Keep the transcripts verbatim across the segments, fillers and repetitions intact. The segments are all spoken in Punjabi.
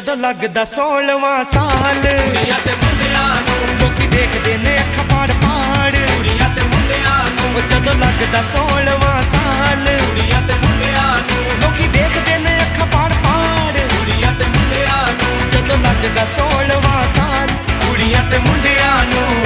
ਜਦੋਂ ਲੱਗਦਾ ਸੋਲਵਾਂ ਸਾਲ ਕੁੜੀਆਂ ਤੇ ਮੁੰਡਿਆਂ ਨੂੰ ਲੋਕੀ ਦੇਖਦੇ ਨੇ ਅੱਖਾਂ ਪਾੜ ਪਾੜ ਕੁੜੀਆਂ ਤੇ ਮੁੰਡਿਆਂ ਨੂੰ ਜਦੋਂ ਲੱਗਦਾ ਸੋਲਵਾਂ ਸਾਲ ਕੁੜੀਆਂ ਤੇ ਮੁੰਡਿਆਂ ਨੂੰ ਲੋਕੀ ਦੇਖਦੇ ਨੇ ਅੱਖਾਂ ਪਾੜ ਪਾੜ ਕੁੜੀਆਂ ਤੇ ਮੁੰਡਿਆਂ ਨੂੰ ਜਦੋਂ ਲੱਗਦਾ ਸੋਲਵਾਂ ਸਾਲ ਕੁੜੀਆਂ ਤੇ ਮੁੰਡਿਆਂ ਨੂੰ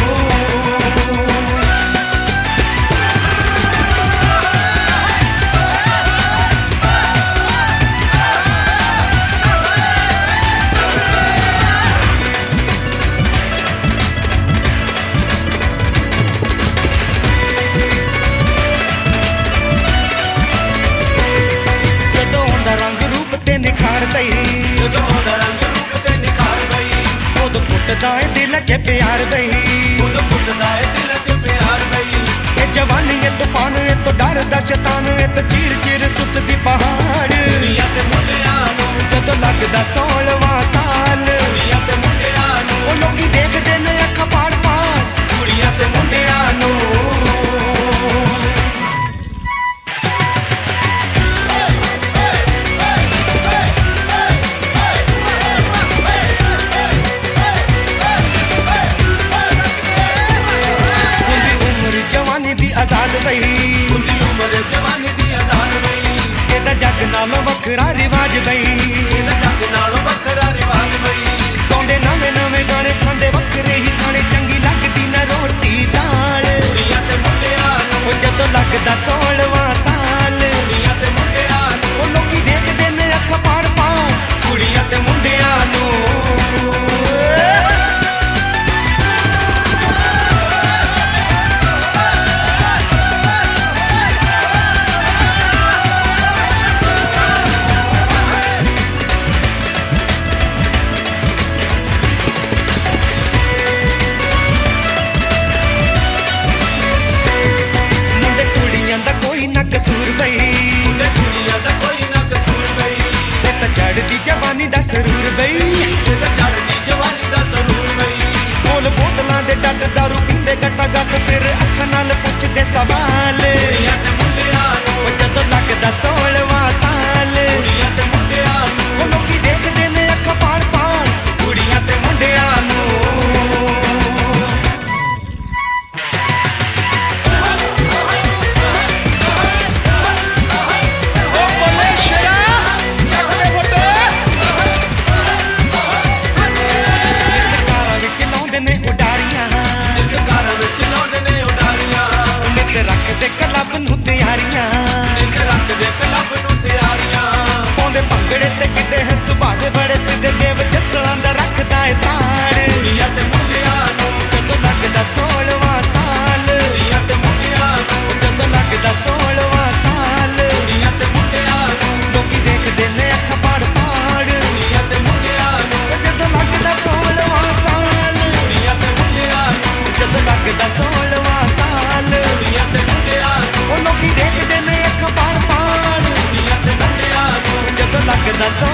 ਨਿਖਾਰ ਬਈ ਜਦੋਂ ਉਹਦਾ ਰੰਗ ਰੂਪ ਤੇ ਨਿਖਾਰ ਬਈ ਉਦੋਂ ਫੁੱਟਦਾ ਏ ਦਿਲ 'ਚ ਪਿਆਰ ਬਈ ਉਦੋਂ ਫੁੱਟਦਾ ਏ ਦਿਲ 'ਚ ਪਿਆਰ ਬਈ ਇਹ ਜਵਾਨੀ ਏ ਤੂਫਾਨ ਏ ਤੋਂ ਡਰਦਾ ਸ਼ੈਤਾਨ ਏ ਤੇ ਚੀਰ ਚੀਰ ਸੁੱਟਦੀ ਪਹਾੜ ਕੁੜੀਆਂ ਤੇ ਮੁੰਡਿਆਂ ਨੂੰ ਜਦੋਂ ਲੱਗਦਾ ਸੋਲਵਾਂ ਸਾਲ ਕੁੜੀਆਂ ਤੇ ਮੁੰਡਿਆਂ ਨੂੰ ਉਹ ਲੋਕੀ ਦੇਖਦੇ ਨੇ ਅੱਖਾਂ ਪਾੜ ਪਾੜ ਕੁੜੀਆਂ ਤੇ ਮੁੰਡਿਆਂ ਨੂੰ ਆਜ਼ਾਦ ਬਈ ਹੁੰਦੀ ਉਮਰ ਜਵਾਨੀ ਦੀ ਆਜ਼ਾਦ ਬਈ ਇਹਦਾ ਜੱਗ ਨਾਲੋਂ ਵੱਖਰਾ ਰਿਵਾਜ ਬਈ ਇਹਦਾ ਜੱਗ ਨਾਲੋਂ ਵੱਖਰਾ ਰਿਵਾਜ ਬਈ ਗਾਉਂਦੇ ਨਵੇਂ ਨਵੇਂ ਗਾਣੇ ਖਾਂਦੇ ਵੱਖਰੇ ਹੀ ਖਾਣੇ ਚੰਗੀ ਲੱਗਦੀ ਨਾ ਰੋਟੀ ਦਾਲ ਕੁੜੀਆਂ ਤੇ ਮੁੰਡਿਆਂ ਨੂੰ ਉਹ ਜਦੋਂ ਲੱਗਦਾ ਸੋਲਵਾਂ ਸਾਲ ਕੁੜੀਆਂ ਤੇ ਮੁੰਡਿਆਂ ਨੂੰ ਉਹ ਲੋਕੀ ਦੇਖਦੇ ਨੇ ਅੱਖਾਂ ਪਾੜ ਪਾੜ ਕੁੜੀਆਂ ਤੇ ਮੁੰਡਿਆਂ ਨੂੰ ਕਸੂਰ ਬਈ ਮੁੰਡੇ ਕੁੜੀਆਂ ਦਾ ਕੋਈ ਨਾ ਕਸੂਰ ਬਈ ਇਹ ਤਾਂ ਚੜ੍ਹਦੀ ਜਵਾਨੀ ਦਾ ਸਰੂਰ ਬਈ ਇਹ ਤਾਂ ਚੜ੍ਹਦੀ ਜਵਾਨੀ ਦਾ ਸਰੂਰ ਬਈ ਕੋਲ ਬੋਤਲਾਂ ਦੇ ਡੱਟ ਦਾਰੂ ਪੀਂਦੇ ਗੱਟਾ ਗੱਟ ਫਿਰ ਅੱਖਾਂ ਨਾਲ ਪੁੱਛਦੇ ਸਵਾਲ ਕੁੜੀਆਂ ਤੇ ਮੁੰਡਿਆਂ ਨੂੰ ਉਹ ਜਦੋਂ ਲੱਗਦਾ ਸੋਲਵਾਂ ਸਾਲ ਕੁੜੀਆਂ ਤੇ ਮੁੰਡਿਆਂ ਨੂੰ ਉਹ ਲੋਕੀ ਦੇਖਦੇ ਨੇ ਅੱਖਾਂ ਪਾੜ ਪਾੜ ਕੁੜੀਆਂ ਤੇ ਮੁੰਡਿਆਂ ਨੂੰ ਰੱਖਦੇ ਕਲੱਬ ਨੂੰ ਤਿਆਰੀਆਂ ਨਿੱਕ ਰੱਖਦੇ ਕਲੱਬ ਨੂੰ ਤਿਆਰੀਆਂ ਪਾਉਂਦੇ ਭੰਗੜੇ ਤੇ ਕਿਤੇ ਹੈ ਸੁਭਾਅ ਦੇ ਬੜੇ ਸਿੱਧੇ ਦੇਵ ਜੱਸਲਾਂ ਦਾ ਰੱਖਦਾ ਏ ਤਾੜ ਕੁੜੀਆਂ ਤੇ ਮੁੰਡਿਆਂ ਨੂੰ ਜਦੋਂ ਲੱਗਦਾ ਸੋਲਵਾਂ ਸਾਲ ਕੁੜੀਆਂ ਤੇ ਮੁੰਡਿਆਂ ਨੂੰ ਜਦੋਂ ਲੱਗਦਾ ਸੋਲਵਾਂ ਸਾਲ ਕੁੜੀਆਂ ਤੇ ਮੁੰਡਿਆਂ ਨੂੰ ਲੋਕੀ ਦੇਖਦੇ ਨੇ ਅੱਖਾਂ ਪਾੜ ਪਾੜ ਕੁੜੀਆਂ ਤੇ ਮੁੰਡਿਆਂ ਨੂੰ ਜਦੋਂ ਲੱਗਦਾ ਸੋਲਵਾਂ ਸਾਲ ਕੁੜੀਆਂ ਤੇ ਮੁੰਡਿਆਂ ਨੂੰ ਜਦੋਂ ਲੱਗਦਾ ਸੋਲਵਾਂ ਸਾਲ ਕੁੜੀਆਂ ਤੇ ਮੁੰਡਿਆਂ ਨੂੰ ਉਹ ਲੋਕੀ ਦੇਖਦੇ ਨੇ ਅੱਖਾਂ ਪਾੜ ਪਾੜ ਕੁੜੀਆਂ ਤੇ ਮੁੰਡਿਆਂ ਨੂੰ ਜਦੋਂ ਲੱਗਦਾ